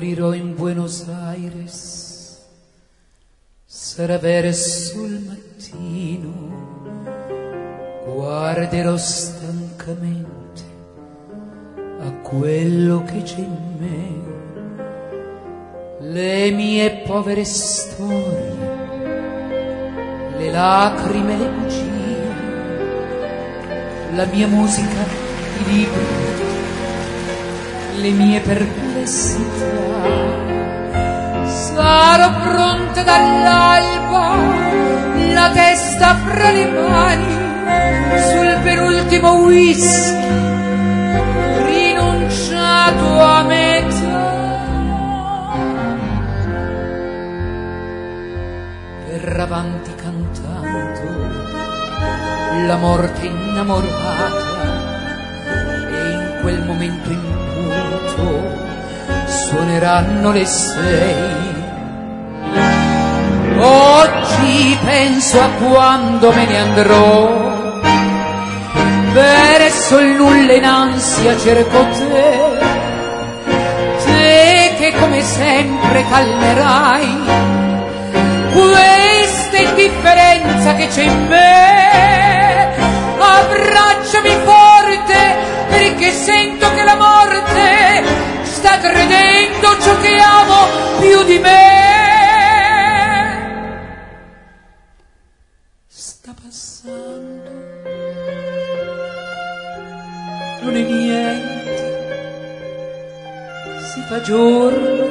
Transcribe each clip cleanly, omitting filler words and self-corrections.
Morirò in Buenos Aires, sarà verso il mattino, guarderò stancamente a quello che c'è in me, le mie povere storie, le lacrime, le bugie, la mia musica, i libri, le mie perplessità. Sarò pronta dall'alba, la testa fra le mani, sul penultimo whisky, rinunciato a metà, per avanti cantando la morte innamorata, e in quel momento in suoneranno le 6. Oggi penso a quando me ne andrò, verso il nulla in ansia cerco te, te che come sempre calmerai questa indifferenza che c'è in me. Abbracciami forte, perché sento che la morte sta credendo ciò che amo più di me. Sta passando, non è niente, si fa giorno,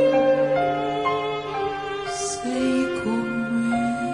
sei con me.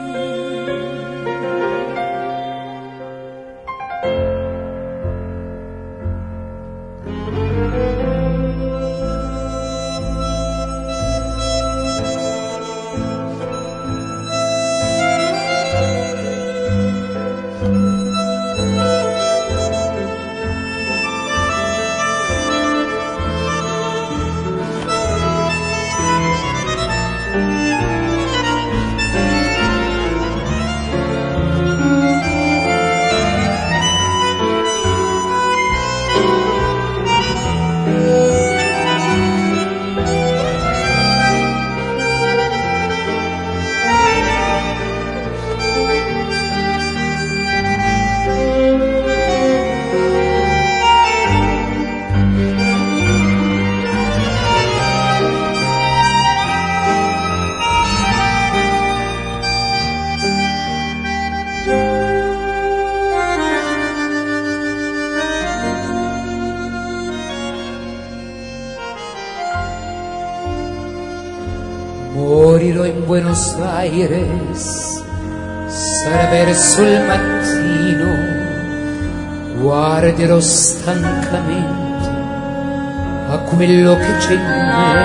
Morirò in Buenos Aires, sarà verso il mattino, guarderò stancamente a quello che c'è in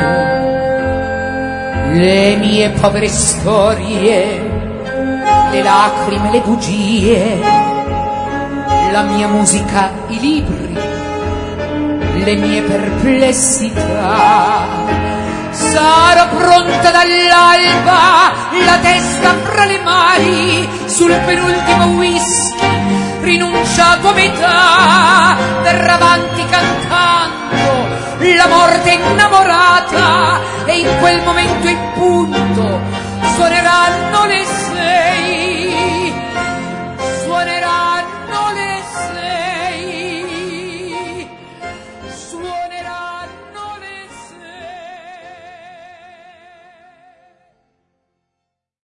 me, le mie povere storie, le lacrime, le bugie, la mia musica, i libri, le mie perplessità. Sarò pronta dall'alba, la testa fra le mani, sul penultimo whisky, rinunciato a metà, per avanti cantando la morte innamorata, e in quel momento in punto suoneranno le 6.